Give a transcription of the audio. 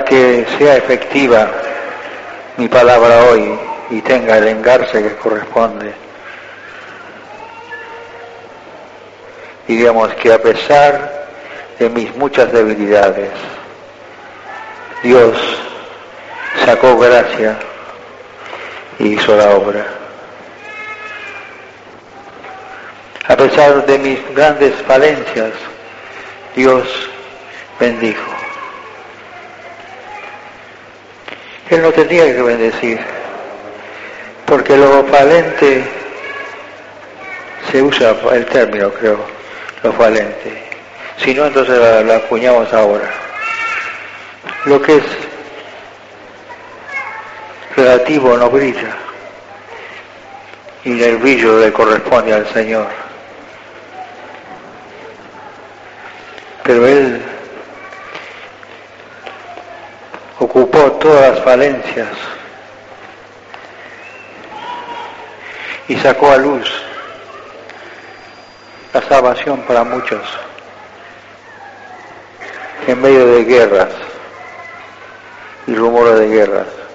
que sea efectiva mi palabra hoy y tenga el engarce que corresponde. Diríamos que a pesar de mis muchas debilidades, Dios sacó gracia y hizo la obra. A pesar de mis grandes falencias, Dios bendijo. Él no tenía que bendecir, porque lo falente, se usa el término, creo, lo falente. Si no, entonces la acuñamos ahora. Lo que es relativo no brilla, y el brillo le corresponde al Señor. Pero Él ocupó todas las falencias y sacó a luz la salvación para muchos en medio de guerras y rumores de guerras.